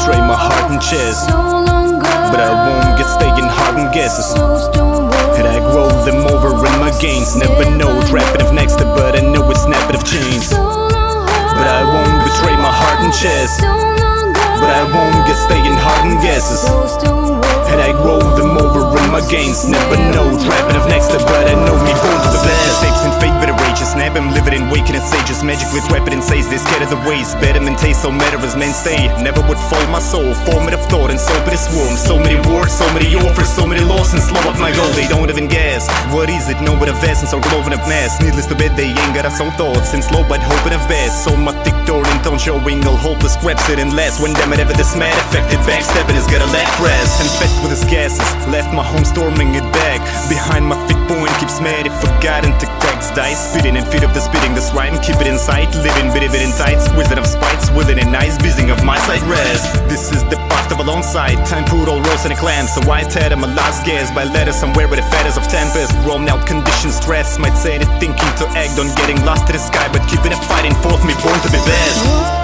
betray my heart and chest, but I won't get stuck in hardened guesses. And I grow them over in my gains. Never know trapping of next, but I know it's snapping of chains. But I won't betray my heart and chest, but I won't get stuck in hardened guesses. And I grow them over in my gains. Never know trapping of next, but I know me born to the best. Apes and fake bitter rages, snap them, live it in waking and sages. Magic with weapon and says they scared of the ways. Better than taste, so matter as men stay. Never would fold my soul, formative thought and so but it's warm. So many words, so many offers, so many laws and slow up my goal. They don't even guess, what is it? No but a vast and so glowing of mass. Needless to bet they ain't got us own thoughts and slow but hoping of best. So my thick door and don't showing all hopeless scraps it and less. When damn it ever this mad affected, backstepping is gotta let rest. Infest with his gases, left my home storming it back. Behind my fit point keeps mad if forgotten to cracks dice. Spitting and feet of the spitting this rhyme, keep it in sight. Living bit of it in tight, squeezing of spites, within a nice busying of my side rest. This is the path of a long side, time put all roast in a clam. So I tear my last gas by letter somewhere with the feathers of tempest. Roam out conditions, stress might say it thinking to act on getting lost to the sky, but keeping it fighting forth me born to be best.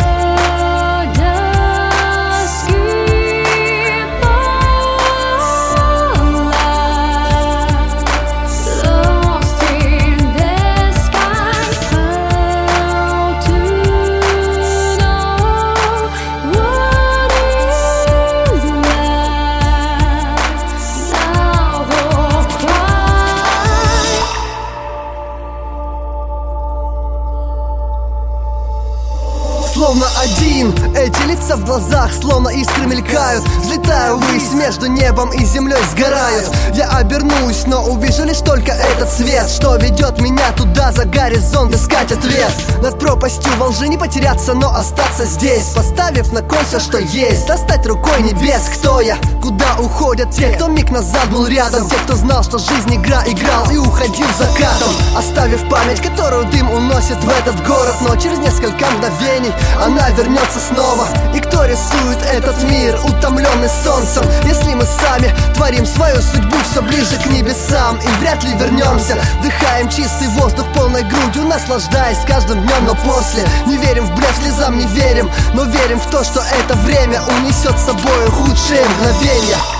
Словно один, эти лица в глазах словно искры мелькают. Взлетаю ввысь, между небом и землей сгорают. Я обернусь, но увижу лишь только этот свет, что ведет меня туда, за горизонт, искать ответ. Над пропастью во лжи не потеряться, но остаться здесь, поставив на кон все, что есть. Достать рукой небес, кто я, куда уходят те, кто миг назад был рядом. Те, кто знал, что жизнь игра, играл и уходил закатом, оставив память, которую дым уносит в этот город. Но через несколько мгновений она вернется снова. И кто рисует этот мир, утомленный солнцем, если мы сами творим свою судьбу все ближе к небесам? И вряд ли вернемся. Вдыхаем чистый воздух полной грудью, наслаждаясь каждым днем, но после не верим в блеф, слезам не верим, но верим в то, что это время унесет с собой худшие мгновения.